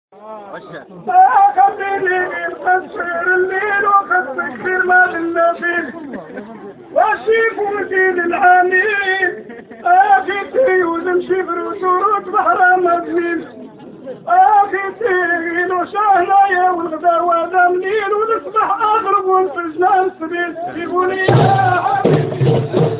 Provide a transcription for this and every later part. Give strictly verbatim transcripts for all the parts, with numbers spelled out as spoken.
خليني نقصر الليل وخص كثير ما بالنبيل واشيك ودين العميل اخي تيوز نمشي بروسورات بحر مدليل اخي تيغين وشهنايا والغدا وهذا منيل ونصبح اغرب ونفجنا السبيل جيبوني يا حبيبي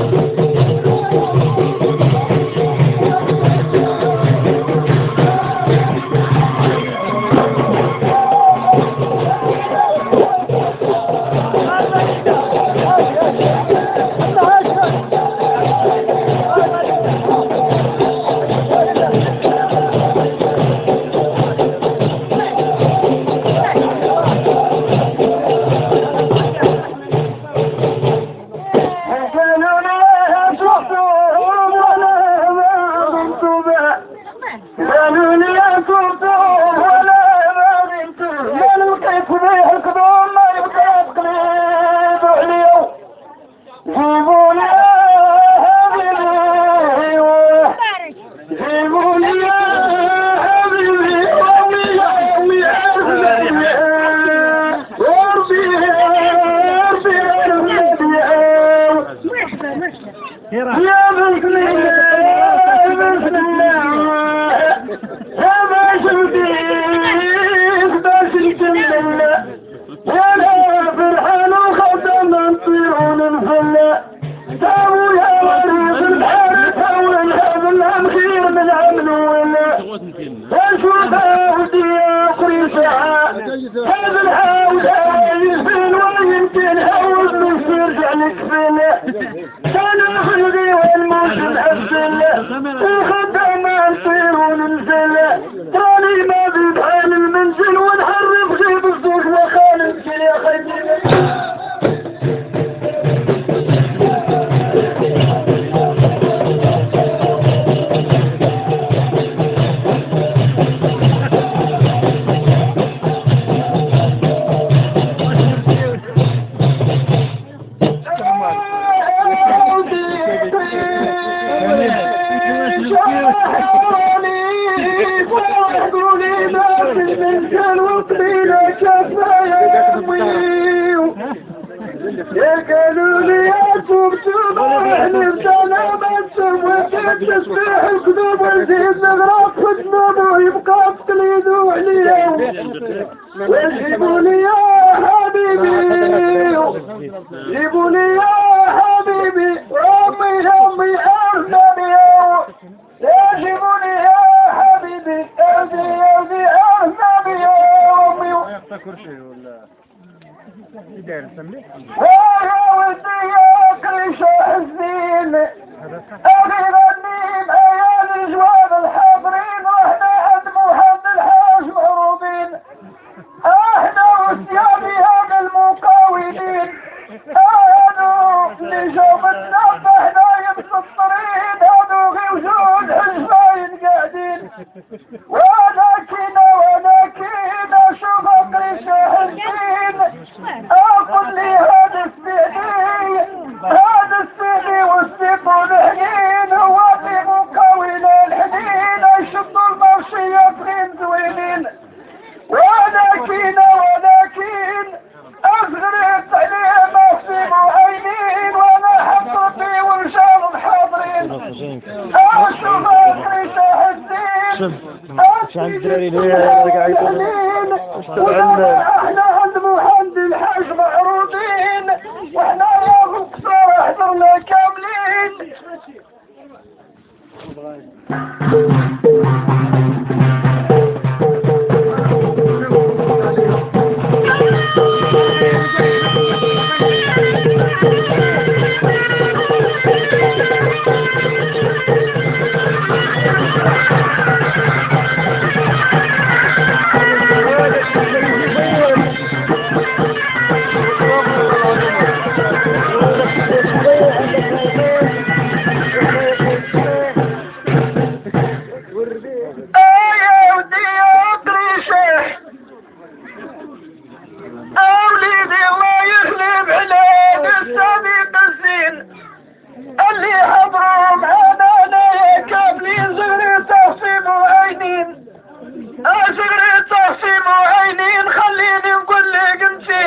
يا مسلم يا مسلم يا باشمتيك باشمت الله يا لا فرحان وخدم نطير وننفل ساووا يا وريق البحر ساووا الهبل الخير من عمل ولا اشوفها ودي اخري ساعة هذا الحاول يفل ويمكن هوز من يرجع لك فينا كانوا خلقي والموسم أفزل وخدام نطير وننزل تراني ما بيبحال المنزل ونحرف غيب الزوج وخالد كل يا خيدي يا قالوا لي يا تبتب احنا بتانا بنسم وتتسبح القلوب والزيد نغرق في ذنوبه يبقى في قليده عليهم وجيبوا لي يا حبيبي جيبوا لي يا حبيبي امي امي ارنبي يا جيبوا لي يا حبيبي ارضي ارضي ارنبي يا امي يا ودي يا كريشة حزين أغير النيم أيام جواب الحاضرين وإحنا عند محمد الحاج معروضين احنا وثيابي هذا المقاولين هادو اللي جو بالنفط احنا يمسطرين هادو غي وجود حجباين قاعدين ولكن ولكن اشوف كريشة حزين اقول لي هذا السيدي هذا السيدي والسيب الحنين هو في مقاول الحنين يشدوا المرشيات غين زوينين ولكن ولكن اصغرت عليه ما في معينين وانا حطتي ورجال الحاضرين اشوف كريشة حزين شحال الدراري اللي قاعدين احنا عند محمد الحاج معروضين واحنا يا القصار حضرنا كاملين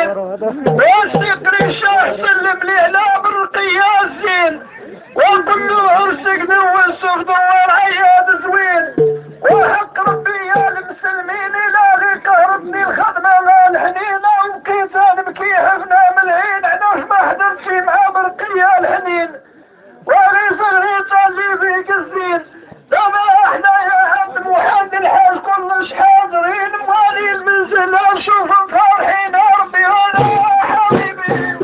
والسكري شاه سلم لي على برقية الزين وقل له عرسك نوس ودور عياد زوين وحق ربي يا المسلمين إلهي كهربني الخدمة الحنينة وبكيت نبكي حفنا من العين عنوش ما حضرت شي مع برقية الحنين وغيث الغيث اللي فيك الزين دابا احنا يا عبد محمد الحال كلش حاضرين موالي المنزل نشوف فرحين ربي وانا حبيبي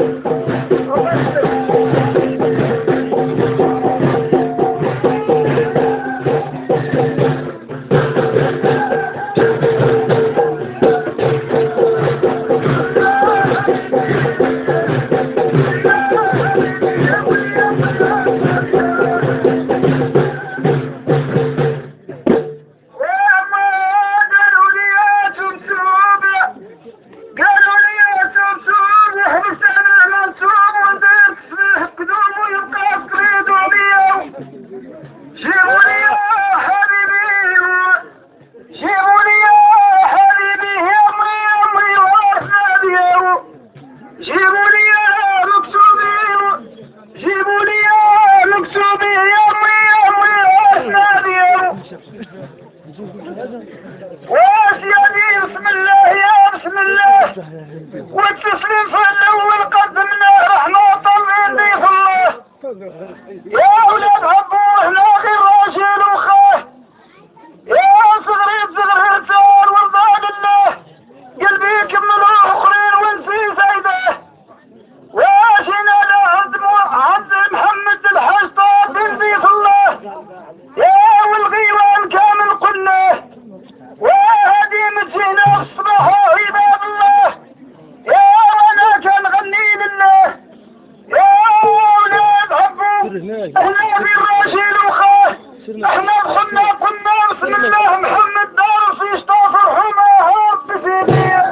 والتسليم في الأول قدمنا رحمة من ضيف الله يا أولاد عبوه لا غير راجل وخاه يا صغريت صغريتان ورضا لله قلبي كملوا أخرين ونسي زايده واشينا لعند عند محمد الحاج طاب من ضيف الله يا والغيوان كامل قلناه وهدي متينا الصباح عباد الله يا وانا كان غني لله يا ولاد عبو احنا في الراشد وخاه احنا دخلنا قلنا بسم الله محمد دار في اشطاف الحمى هرب بسيدية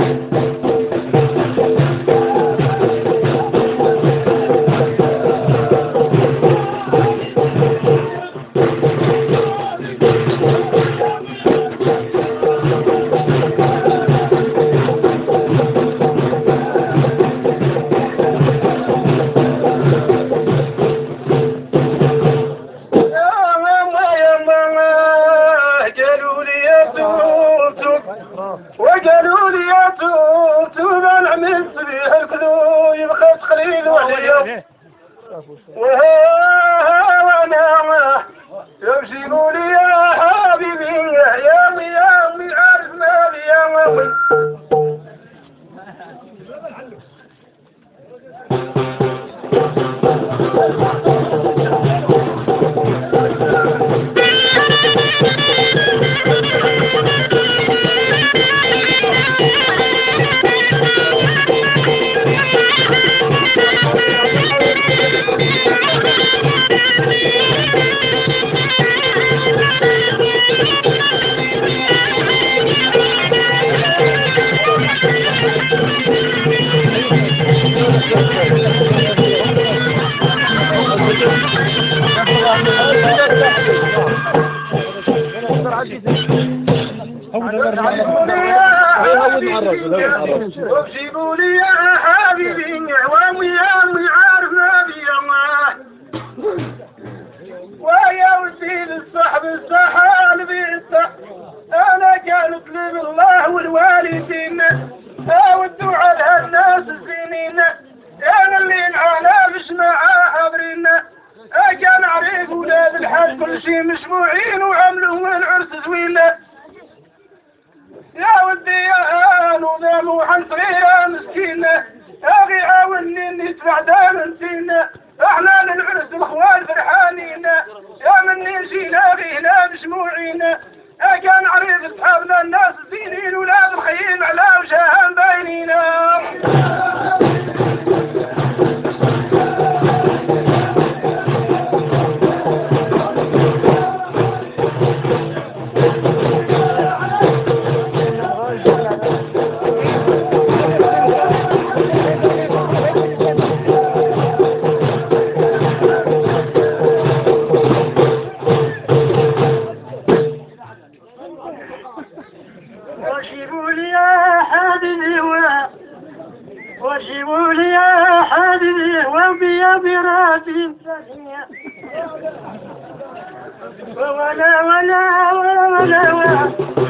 وقالوا لي يا توت وما نعمل صبيح الكلو يبقى تقليل وحدي وانا يجيبوا لي يا حبيبي يا امي يا امي عارف مالي يا امي وجيبوا لي يا حبيبي عوامي يا امي عارف نبي الله ويا وسيل الصحب الصحال بيصح انا كانت لي بالله والوالدين والدعاء لهالناس الزينين انا اللي نعانى مش مع حبرين كان عريف ولاد الحاج كل شي مجموعين وعملوا من عرس زوين يا ودي يا انو ذا حنصري يا مسكين اغي عاوني ندفع دام نسينا احنا للعرس الاخوان فرحانين يا مني جينا اغي هنا مجموعين كان عريض اصحابنا الناس زينين ولاد الخيم على وجههم باينين وجيبوا لي يا حبيبي وبيضرات ثانية ولا ولا ولا ولا ولا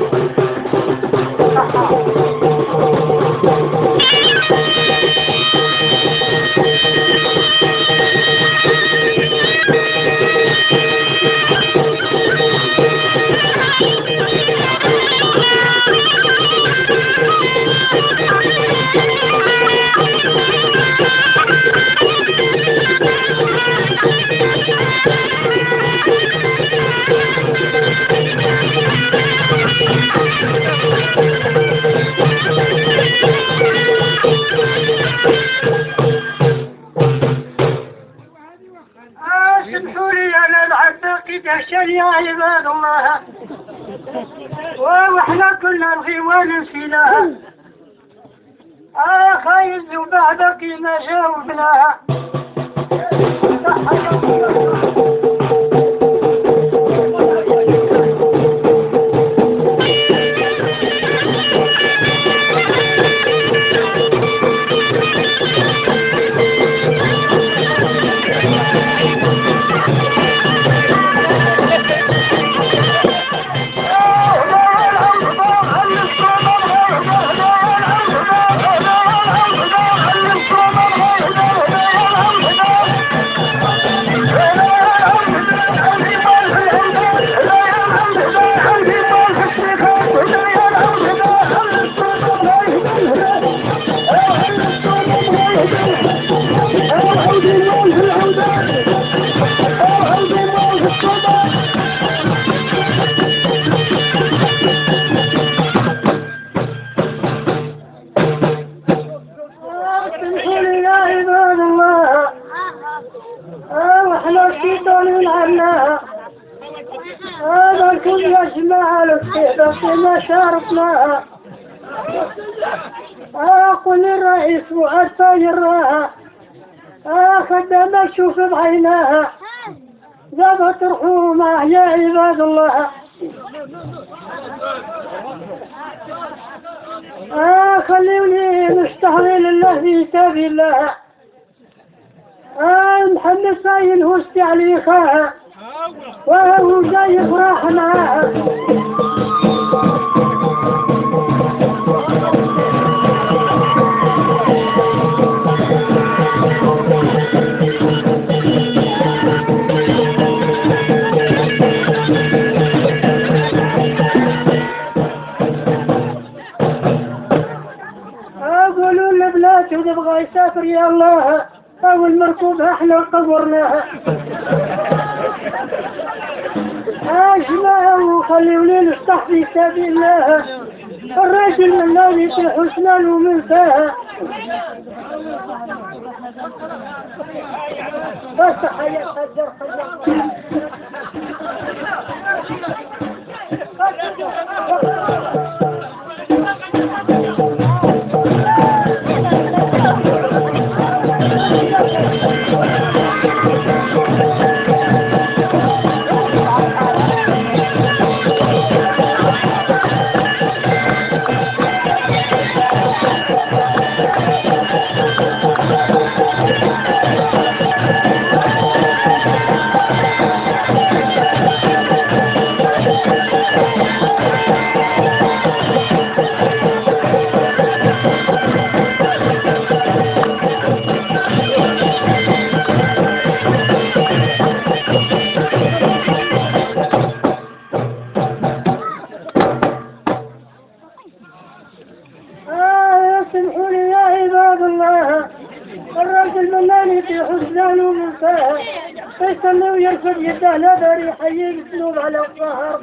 سمحوا لي انا العتاقد عشان يا عباد الله واحنا كنا الغيوان نسيناها اه خايز وبعدك ما جاوبناها هذا الكل يجمع الكتاب ما شاركناها أقول الرئيس وأتاجرها خدامك شوف بعيناها ذابت رحومة يا عباد الله خلوني نشتغل لله في سبيل الله محمد ساين هو استعليخها وهو جاي يفرح معاها اقولوا لبلاد تبغى يسافر يا الله او المركوب احنا قبرناها اجمعوا وخلوني نفتح في سبيل الله الراجل من الذي في حسنان ومن فاها بس حياة خجر خجر سمحوني يا عباد الله الراجل مناني في حسنان ومن فاها يصلي ويرفض يده لا داري يحيي الذنوب على الظهر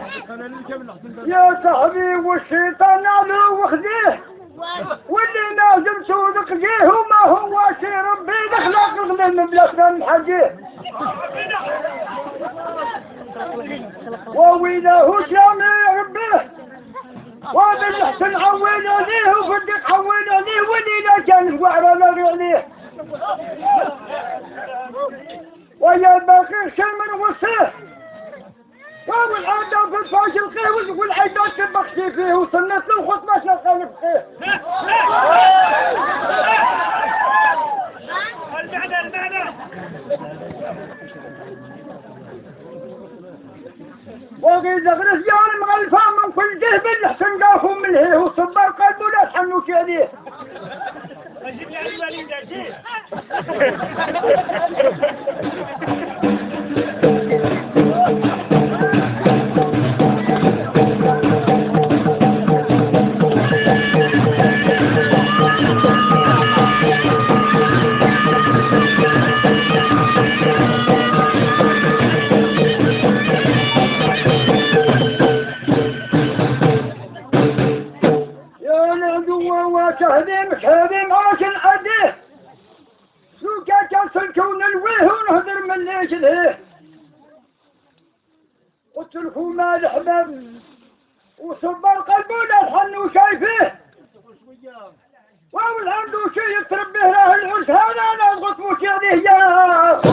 يا صاحبي والشيطان نالو وخذيه واللي نازل سودك جيه وما هو شي ربي دخلك الغلم من بلادنا نحجيه وويله شامي ربيه وبالحسن عوينا ليه وفدك عوينا ليه ولينا كان وعرانا عليه ويا باقي شي من وصيه والعادة في الفاش الخير والعيدات تبخشي فيه وصلت له خطبة شغال بخير المعنى المعنى وغير زغرس يوم مغلفة من كل جهب الحسن قافهم من هيه وصبر قلبه لا تحنوش عليه اجيب لي على الوالين دارتيه تهديم تهديم عاشن أديه سوكا كاسل كون الويه ونهدر من ليش الهيه قلت لكم ما الحباب وصبر قلبه لا تحنوا شايفيه وأول عنده شيء يتربيه له العرس هذا أنا أضغط موت يديه يا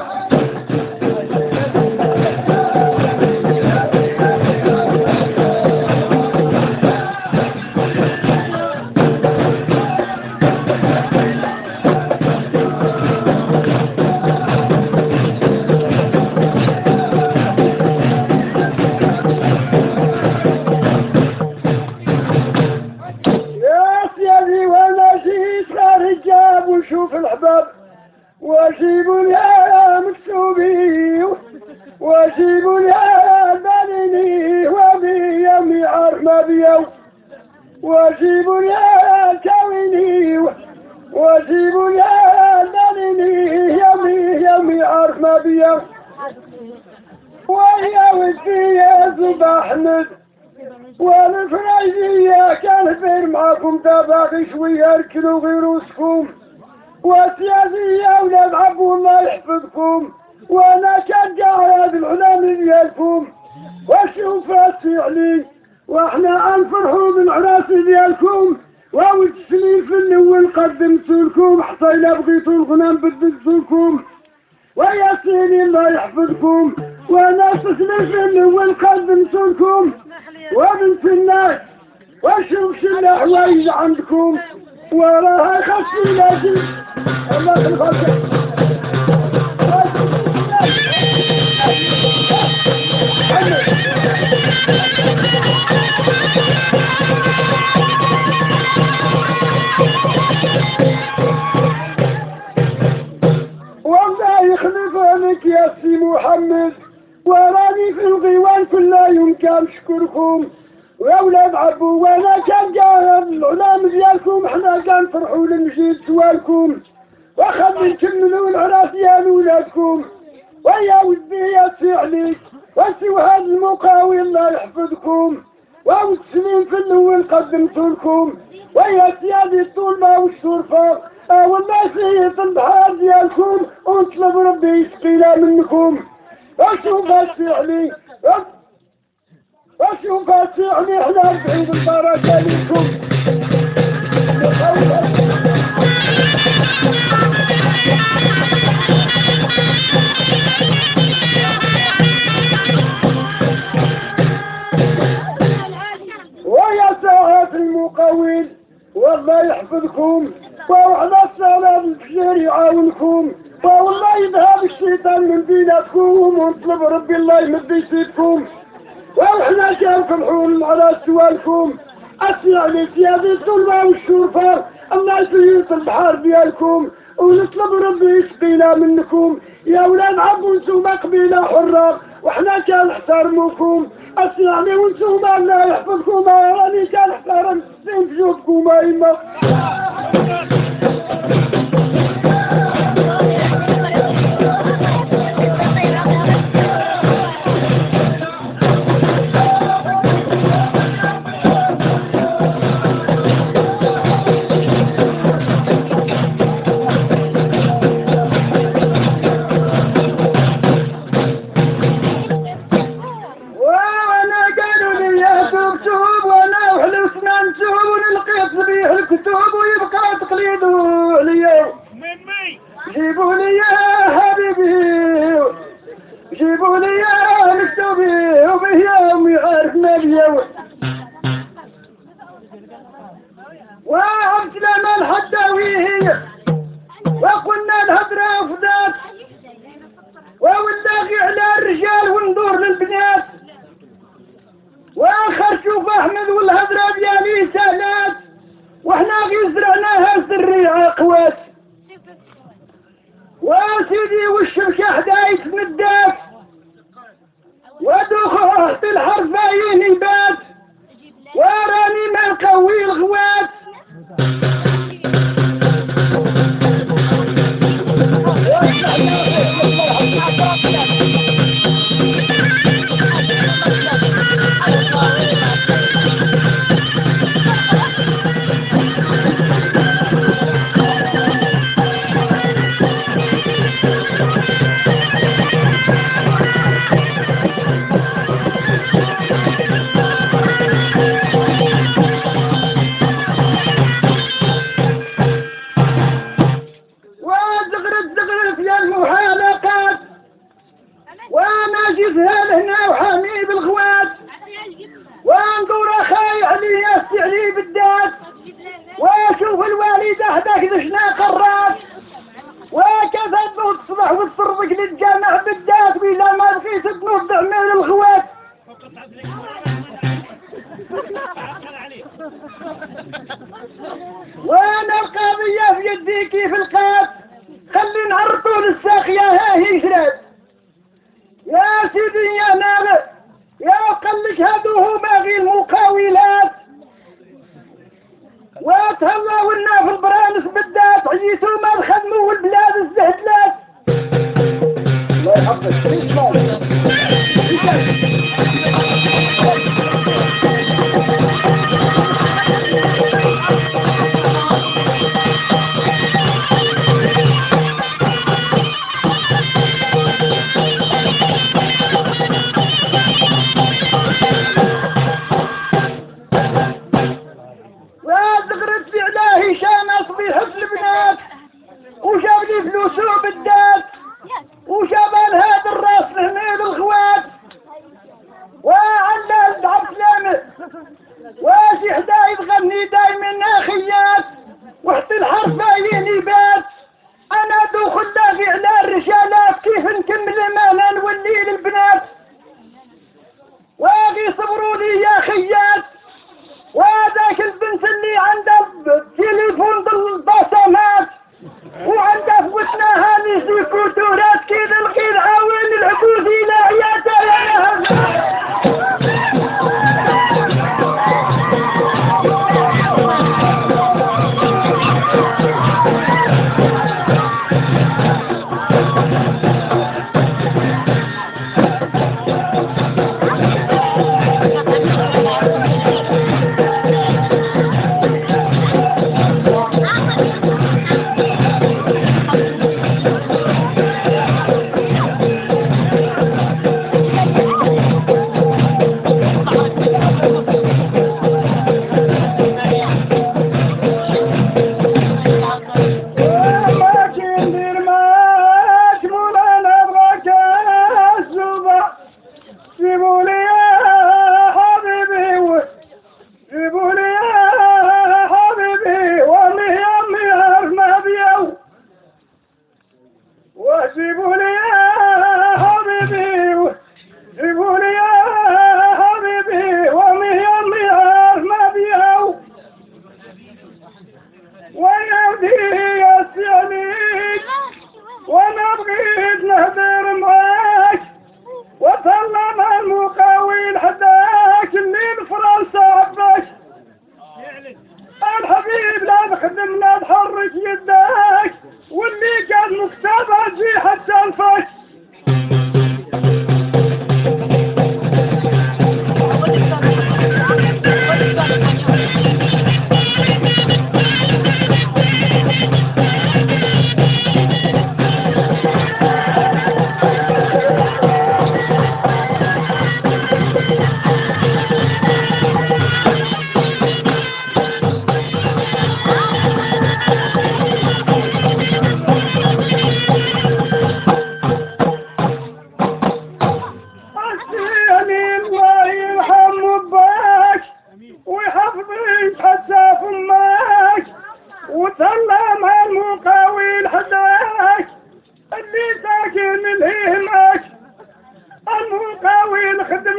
وجيب يا مكتوبي وجيب يا بنيني وبي يمي عرف ما بيو وجيب يا كويني وجيب يا بنيني يمي يمي عرف ما بيو ويا ودي يا زب احمد والفرايزية كان فير معاكم تباغي شوية اركلوا غيروسكم وسياسية ولاد عبو الله يحفظكم وانا كان قاعد العلام ديالكم وشوف علي واحنا انفرحوا بالعراس ديالكم وتسليم في الاول قدمت لكم حصينا بغيتوا الغنم بدلت لكم ويا سيدي الله يحفظكم وانا تسليم في الاول قدمت لكم وبنت الناس وشوف شو الحوايج عندكم وراها خصي لازم الله الخلق والله يخلف عليك يا سي محمد وراني في الغيوان كل يوم كان اشكركم ويا ولاد عبو وانا كان قاعد العلام ديالكم احنا كنفرحوا لنجيب سوالكم وخلي نكملوا العراس ديال ولادكم ويا ودي يا سي عليك وسيو هذا المقاوي الله يحفظكم والتسليم في الاول قدمت لكم ويا سيادي الطلبه والشرفه اه والله سيد البحار ديالكم ونطلب ربي يسقينا منكم وشوف هالسي علي وشوف هالسي علي احنا بعيد البركه منكم ويا ساعات المقاول والله يحفظكم وعلى الصلاة الخير يعاونكم والله يذهب الشيطان من بيناتكم ونطلب ربي الله يمد يسيبكم وإحنا كنفرحون على سوالكم أسمع لي سيادة الطلبة والشرفة الله يسيط البحار ديالكم ونطلب ربي يسقينا منكم يا ولاد عبو نتوما قبيلة حرة وإحنا كنحترموكم أسمع لي ونتوما الله يحفظكم راني كنحترم السين في جوبكم أيما الدول وعرفت لنا الحداوي هي وقلنا الهدرة أفضات وولاقي على الرجال وندور للبنات واخر شوف احمد والهدرة ديالي سهلات واحنا غي زرعناها سريعة قوات وسيدي والشبكة حدايت مدات ودخوه الحرفاين يبات وراني ما نقوي الغوات هنا وحامي بالغوات وانقور اخاي علي استعلي بالذات واشوف الوالد احداك ذشنا قرات وكفت وتصبح وتصرفك للجامع بالذات بلا ما بقيت تنوضع من الغوات وانا القضية في يدي كيف القات خلي نعرضوا للساقية ها هي شرات يا سيدي يا نابع يا قلش هدوه باغي المقاولات وتهلا ونا في البرانس بالذات عيسو ما الخدموا والبلاد الزهدلات الله يحفظك وشاب لي فلوسه بالذات وشاب هذا الراس فهمي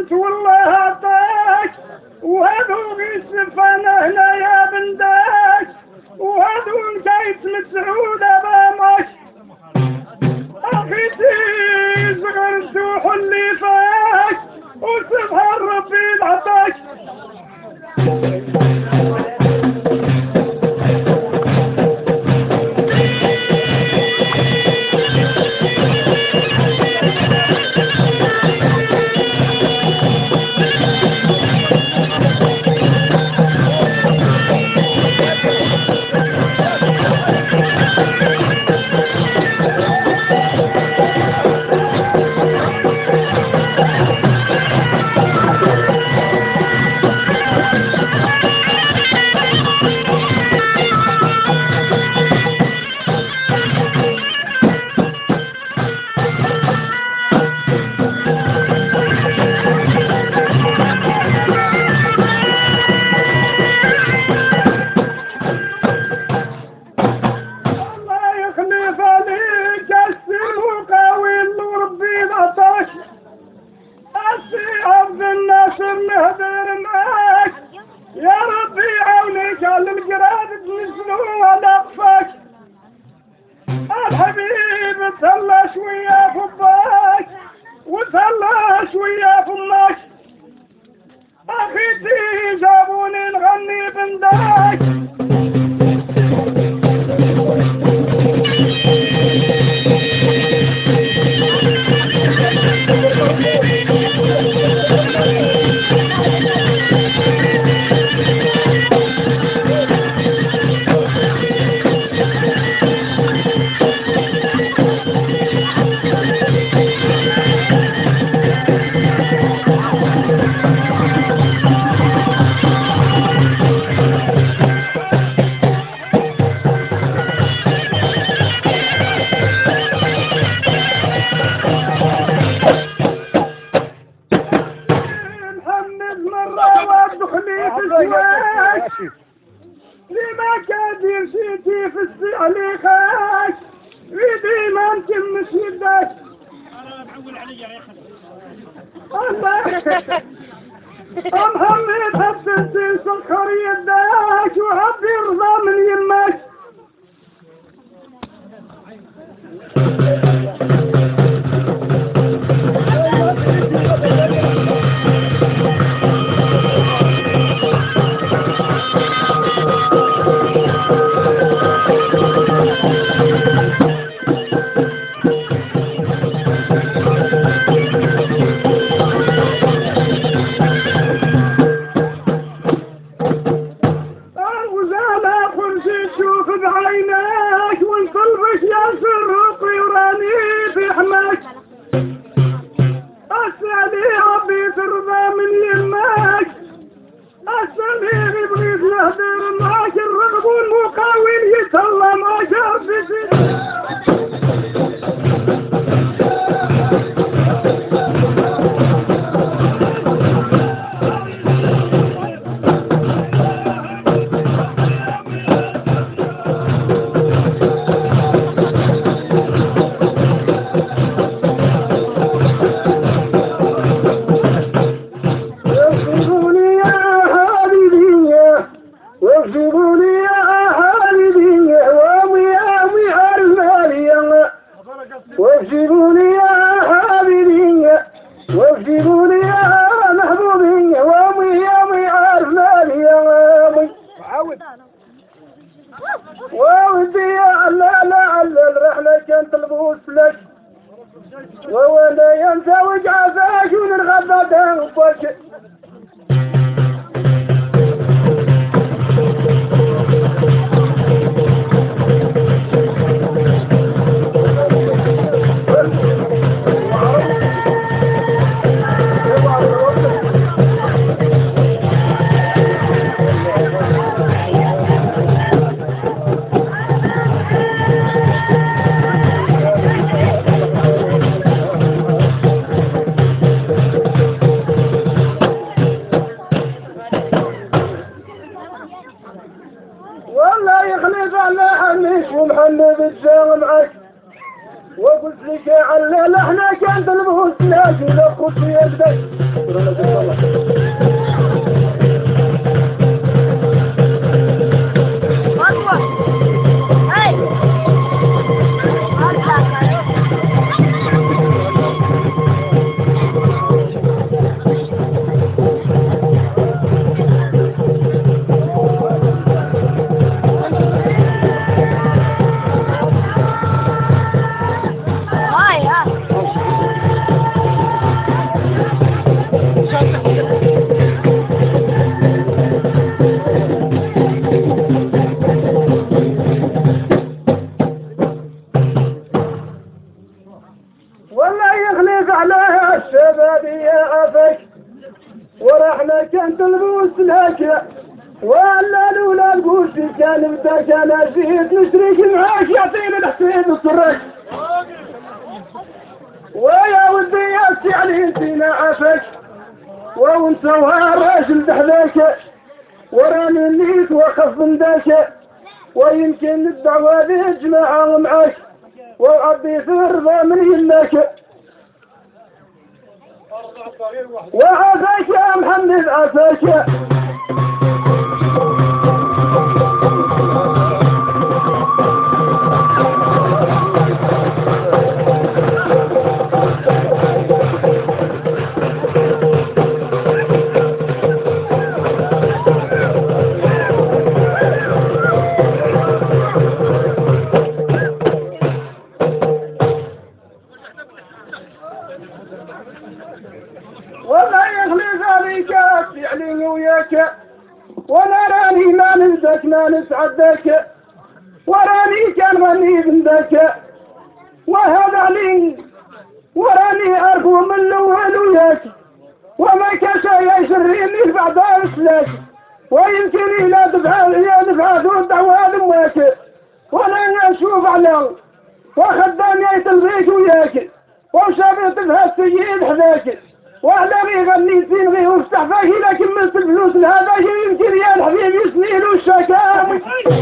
انت والله عطاك وهذو السفانة هنا يا بنداك وهذو نكايت مسعود امامك اخيتي صغرت وحلي فاك وسبحان ربي عطاك الحبيب تهلا شوية فباك وتهلا شوية فماك اخيتي جابوني نغني بنداك لما كادير شيتي في السعلي خاش ويدي ما نتمش يداك الله محمد حسنتي سكر يداك وهبي رضا من يماك بعيناك ونقلبك يا سرق وراني في حماك اسالي ربي ترضى من يماك اسالي بغيت نهدر معاك الرغب والمقاول يتهلا ما جاب في واكتبوني يا حبيبي وامي امي ارسالي كان تلبوس لك ولا لولا القوس كان بداك انا جيت نشريك معاك يعطيني الحسين الصرك ويا ودي يا علي انتينا عافاك وانت راجل دحلاك وراني نيت واخف من ذاك ويمكن الدعوة ذي جماعة معاك وعبي في الرضا من يماك وعافاك يا محمد عافاك وما يخلي ذلك فعلي وياك ولا راني ما ننساك ما نسعدك وراني كان غني من ذاك وهذا لي وراني أرجو من الأول وياك وما كشا يشريني بعد أسلاك ويمكن إلى دفع يا دفع ذو الدعوة لمواك ولا نشوف على وخدام يتلغيك وياك وشافت بها السيد حذاك واعلمي غني سينغي وافتح فاكي لكن مثل الفلوس لهذا يمكن يا الحبيب يسنين والشكام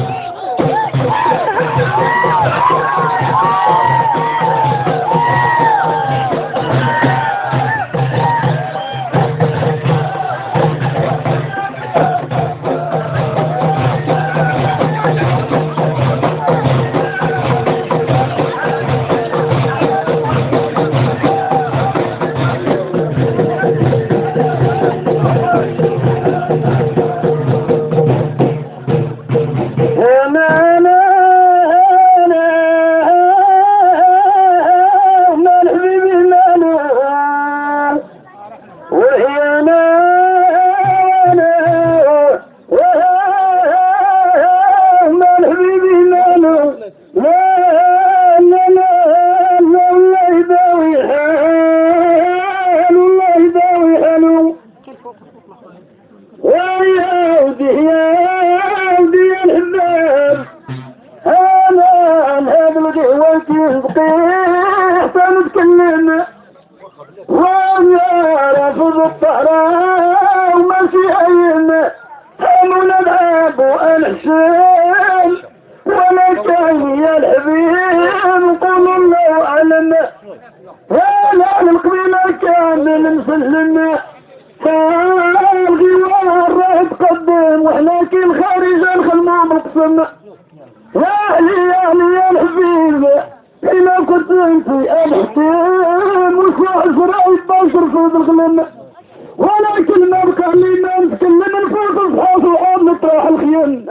ولكن ما بقى لي ما نتكلم من فوق الصحاف وعاد نطرح الخيام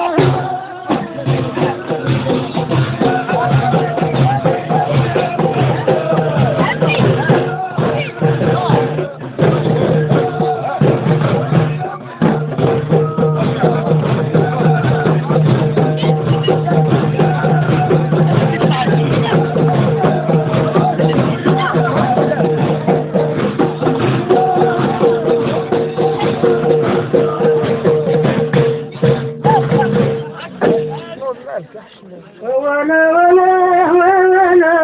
وانا ولا ولا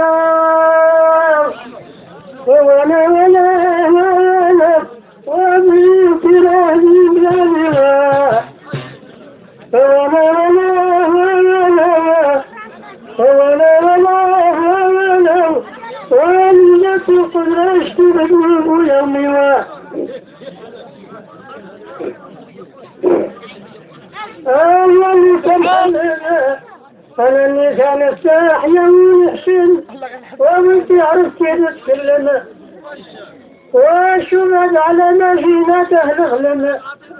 وانا ولا ولا وابيك راضي بلا وانا ولا ولا وانا ولا ولا وانا تقدرش تبدو يومي وا ايوه اللي كمان أنا اللي كان الساحية ويحسن وانت عرفت كيف تتكلم وشمد على مجينة تهلغلم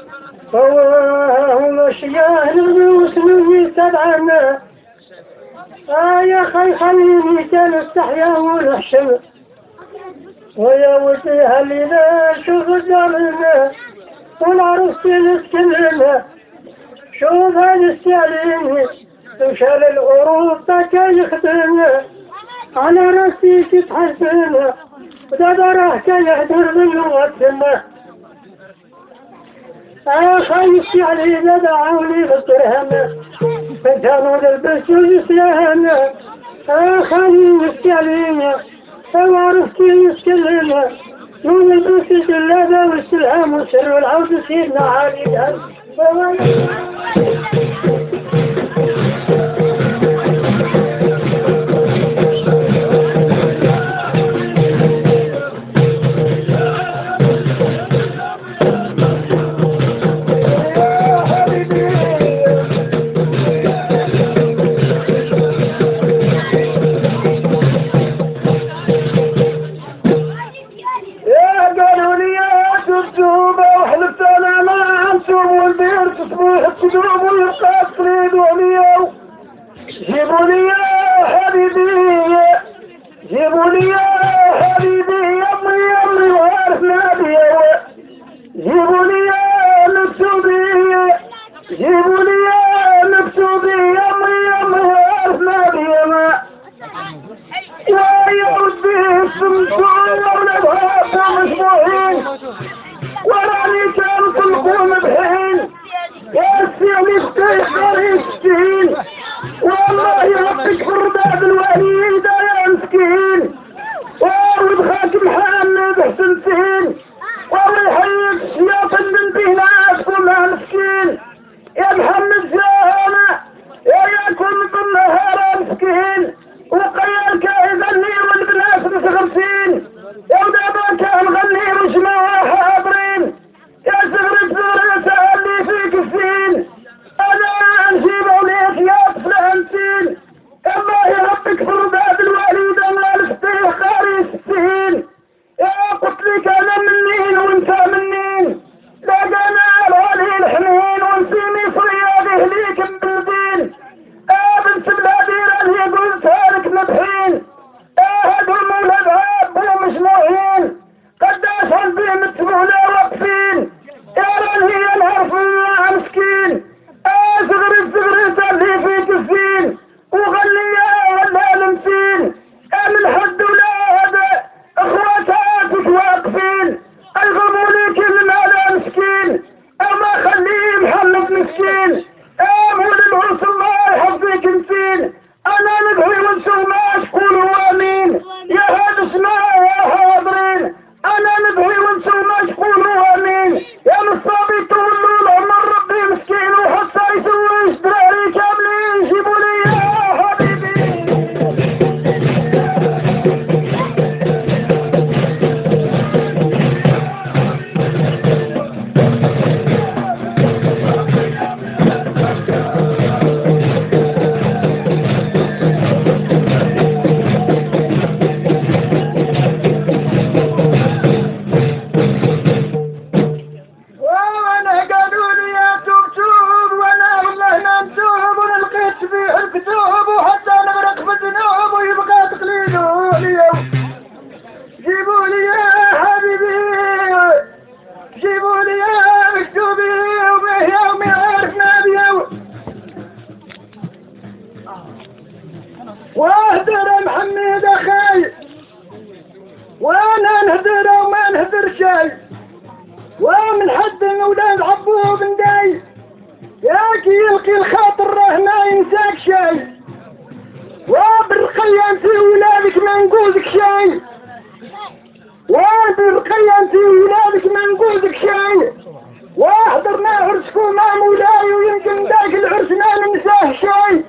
هو مشياه الغوث مني تبعنا آه يا خي خليني كان السحية ونحشم ويا ودي هلينا شوف الدارنا والعروس تتكلم شوف هذا السعلين وشال العروض كي يخدم على راسي تتحسن ودابا راه كي يهدر من وقتنا خايف علينا دعوني بالدرهم فجانوا للبس الإسلام خايف علينا وعرفتي يسكلنا نون البس الجلابة والسلام وسر العود سيدنا علي جيبوني يا حبيبي جيبوني يا حبيبي يمي يمي وعرفنا بيا جيبوني يا مكتوبي جيبوني يا مكتوبي يمي يمي وعرفنا بيا يا يا ودي السمسون ولا بهاكم مشبوهين وراني كان كلكم بهين يا سيدي فتيح قريب والله ربك فرداد الوليدة يا مسكين وارد خاك محمد حسن سين والله يحييك الشياط من بينات كلها مسكين يا محمد جانا يا ياكل من نهار مسكين وقيالك يغني والبنات متغرسين يا ودابا كان غني وجماعة حاضرين يا صغري صغري سألني فيك السين انا نجيب عليك يا فلانتين الله ربك فرداد الوالدة ما لفتيه خاري السين يا قلت لك انا منين وانت منين لا جنال علي الحنين وانت مصري هذه ليك مبلدين اه بنت بلادي راني قلتها لك مدحين اه هادو المولاد عاب ومجموعين قداش عندي متبولة واقفين يا راني يا نهار فيها مسكين اه صغري صغري سالي فيك الزين وغني يا ولا المسين اه من حد ولاد اخواتاتك واقفين الغمولي كلمة على مسكين اه ما خليه محمد مسكين اه مولي العرس الله يحفظيك مسين انا ندعي ونشوف ما شكون هو مين يا هذا اسماء يا حاضرين انا ندعي ونشوف ما شكون هو مين يا مصابي تولوا العمر ربي مسكين وحتى يسوي دراري كاملين جيبولي يا حبيبي وانا قالوا لي يا توب وانا والله ما نتوب ونلقيت فيه الكتوب وحتى نغرق في الذنوب ويبقى تقليده اليوم جيبوا لي يا حبيبي جيبوا لي يا مكتوبي وبه يومي عرفنا بيوم واهدر محمد اخاي وانا نهدر وما نهدر شاي ومن حد اولاد عبوه بن داي ياكي يلقي الخاطر راه ما ينساك شاي وبالرقية انت ولادك ما نقولك شاي وبالرقية انت ولادك ما نقولك شاي واحضرنا عرسكم مع مولاي ويمكن داك العرس ما ننساه شاي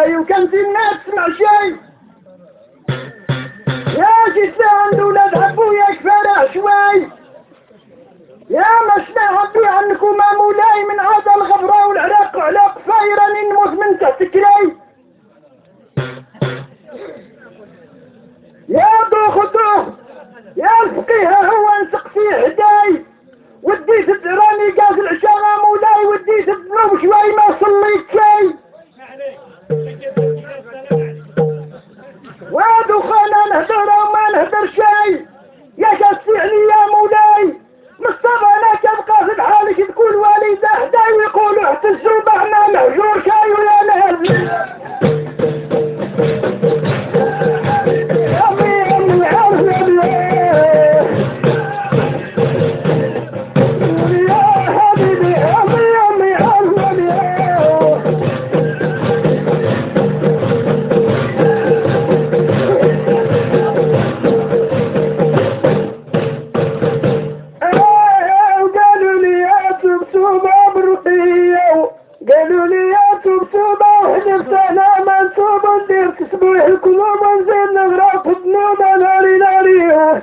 مولاي وكان في الناس تسمع شي يا جسان ولاد عبوياك فرح شوي يا مشنا عبي عنكم ما مولاي من عاد الغبرة والعراق وعلاق فايرة نموت من تحت كلي يا دوخ دوخ يا الفقيه هو نسق فيه هداي وديت الدراني قاس العشاء ما مولاي وديت الذنوب شوي ما صليت شي ودخلنا نهدر وما نهدر شي يا شاسعني يا مولاي مصطفى انا تبقى في بحالك تقول والدة هداي ويقولوا احتسوا بعنا مهجور شاي ويا نهر قالوا لي يا تبتوبة وحلفت انا منسوب ندير تسبوح القلوب ونزيد نغرق في ذنوبة ناري ناري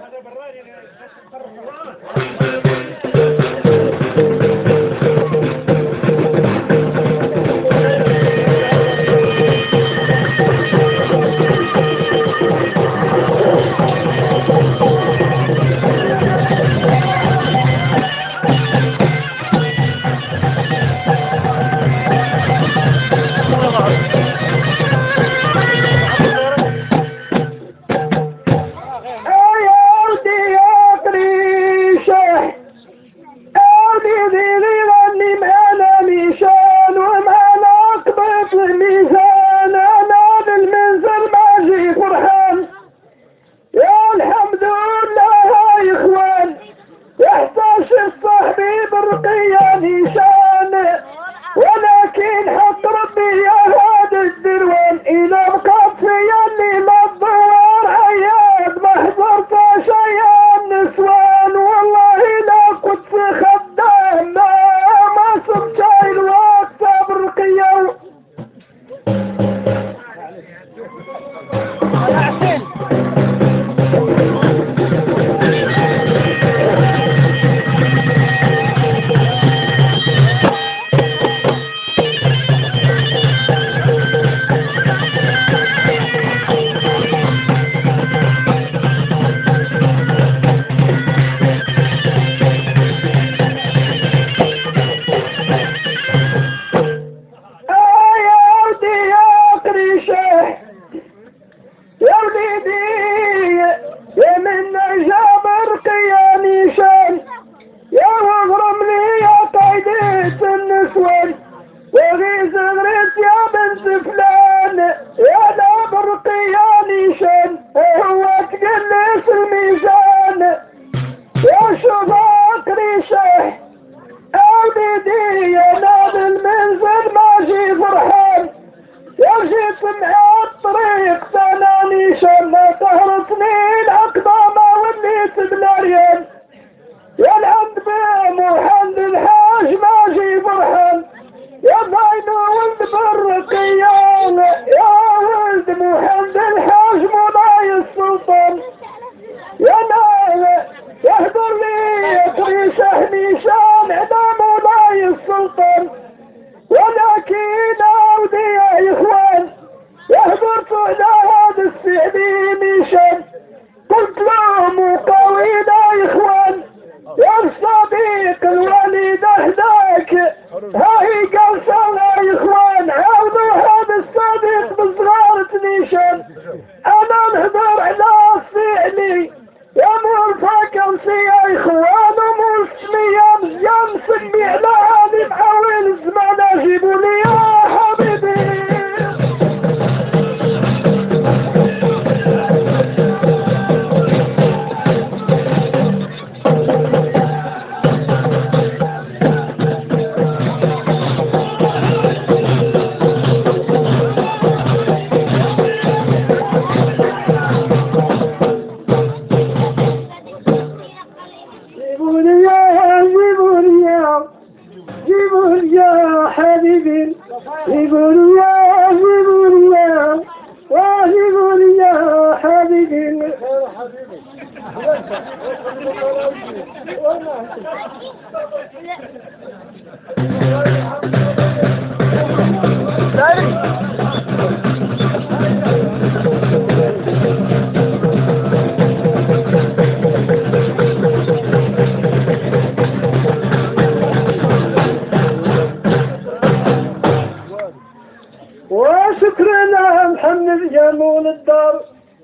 وشكرنا محمد جمول الدار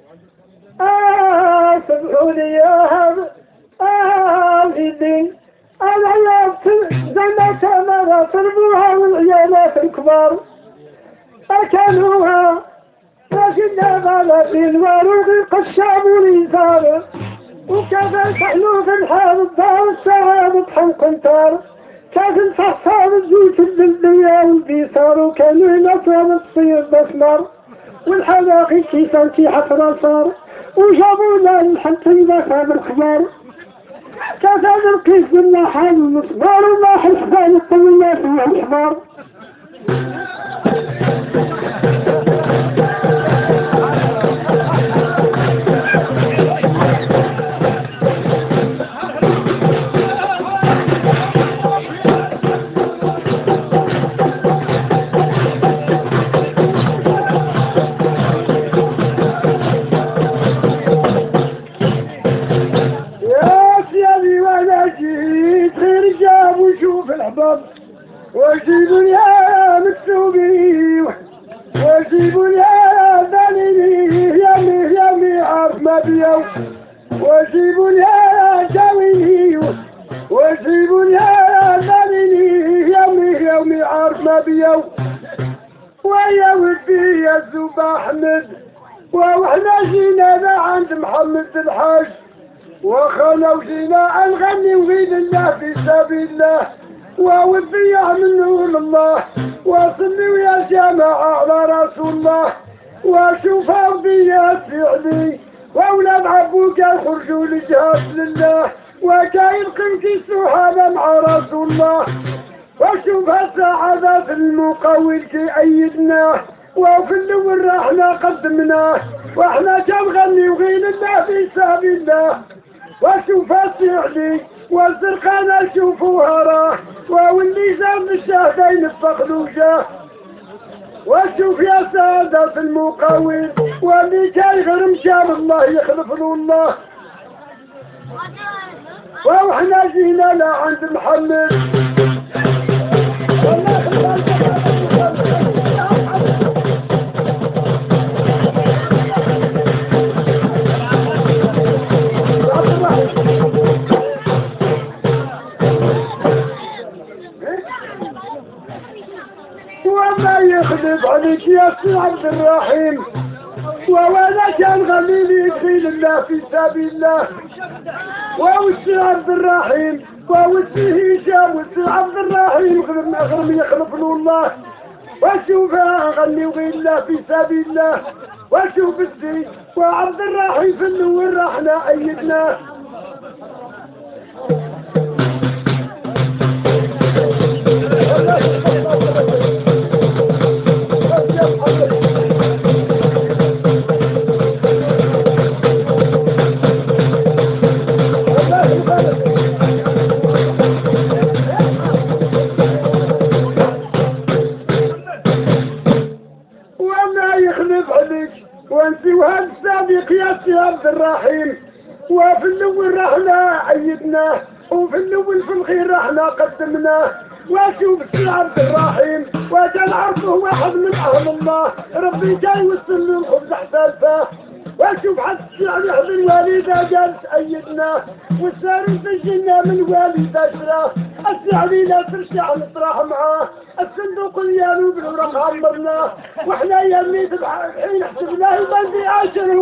آه سبحوا لي يا هذا آه في الدين العيال زنة مرة تربوها والعيالات الكبار أكلوها لكنها غلبين وروغي قشاب وليزار وكذا سحلوا في الحال الدار السعادة بحن قنطار كاف الفحصار الزيت الزلبية والبيصار وكانوا ينصر الصير بسمار والحلاقي كيسان في حفرة صار وجابوا لها الحنطيبة فهم الخبار كذا القيس بالله حال المصبار وما حسبان الطويلة فيها الحمار وجيبوا يا متسوقي وجيبوا يا ذليلي يمي يمي عرف ما بيو وجيبوا يا جاوي وجيبوا يا ذليلي يمي يمي عرف ما بيو ويا ودي يا الزوبا احمد وحنا جينا ذا عند محمد الحاج وخلو جينا نغني وغيد الله في سبيل الله ووفيع من نور الله وصلوا يا جماعة على رسول الله وشوف أرضيات فعلي وأولاد عبوك يخرجوا لجهاد لله وكاين قمتي السحابة مع رسول الله وشوف السعادة في المقاول كي أيدناه وفي الأول راحنا قدمناه واحنا كنغني وغير الله في سبيل الله وشوف السعلي والزرقانة شوفوها راه واللي زام الشهدين فقدوجاه وشوف يا سادة في المقاول واللي جاي غير مشام الله يخلف له الله وإحنا جينا لا عند محمد وما يخلف عليك يا سي عبد الرحيم ولا كان غليلي يدخل الله في سبيل الله ووسي عبد الرحيم ووسي هشام وسي عبد الرحيم غرم غرم يخلف له الله وشوفها غني وغير الله في سبيل الله وشوف السي وعبد الرحيم في النور راحنا أيدناه وهذا الصديق يا سي عبد الرحيم وفي الاول رحنا عيدناه وفي الاول في الخير رحنا قدمناه وشوف سي عبد الرحيم وكان عرفه واحد من اهل الله ربي جاي يوصل له الخبز حسالفاه وشوف حد الشعر يحضر الوالده جالس ايدناه والسار في الجنه من والده شراه الشعري لا ترشع نطرح معاه الصندوق ديالو بالورق عمرناه واحنا يا ميت الحين حسبناه يبان في عاشر